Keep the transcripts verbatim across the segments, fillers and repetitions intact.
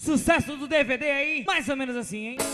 Sucesso do D V D aí, mais ou menos assim, hein?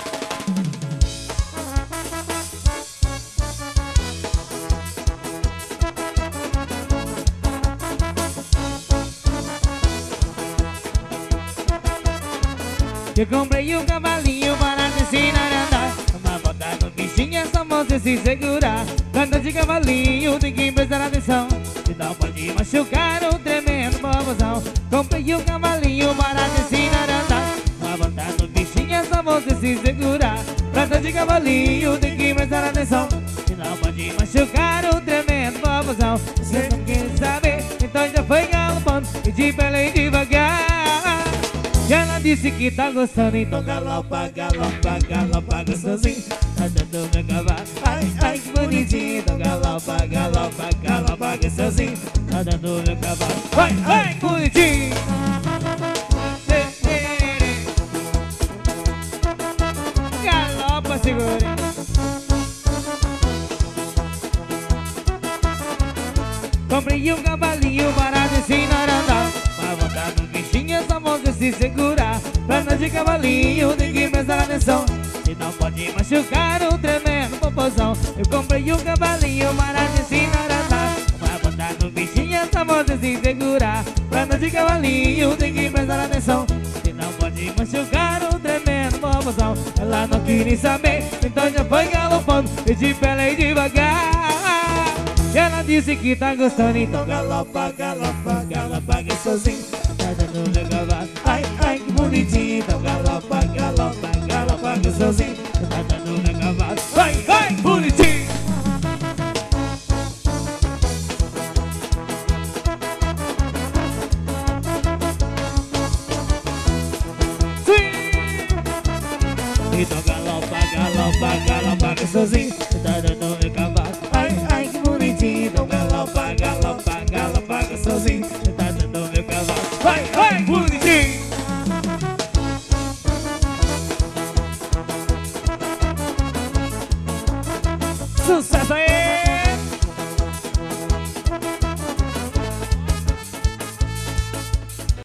Eu comprei um cavalinho para te ensinar a andar. Uma volta no bichinho é só você se segurar. Quando de cavalinho tem que prestar atenção, senão pode machucar um tremendo bobozão. Comprei um cavalinho para te ensinar a andar. Uma volta no bichinho é só você se segurar. Quando de cavalinho tem que prestar atenção, senão pode machucar um tremendo bobozão. Você não quer saber, então já foi galopando e de pelei devagar. E ela disse que tá gostando, então galopa, galopa, galopa gostosinho. Tá dando meu cavalo, ai, ai que bonitinho. Então galopa, galopa, galopa gostosinho. Tá dando meu cavalo, ai, ai que bonitinho. Galopa, segure. Comprei um cavalinho para te ensinar a andar. Pra voltar no bichinho é só você se segurar. Perna de cavalinho tem que prestar atenção, senão pode machucar um tremendo popozão. Eu comprei um cavalinho para te ensinar a andar. Pra voltar no bichinho é só você se segurar. Perna de cavalinho tem que prestar atenção, senão pode machucar um tremendo popozão. Ela não queria saber, então já foi galopando e de pelei devagar. Ela disse que tá gostando, então galopa, galopa, galopa gostosinho. Tá dando meu cavalo, ai, ai que bonitinho. Então galopa, galopa, galopa gostosinho. Tá dando meu cavalo, ai, ai que bonitinho. Sim. Então galopa, galopa, galopa gostosinho. Tá dando meu cavalo, ai, ai que bonitinho. Então galopa, galopa, galopa gostosinho. Tá dando meu cavalo, vai, vai, bonitinho. Sucesso aí.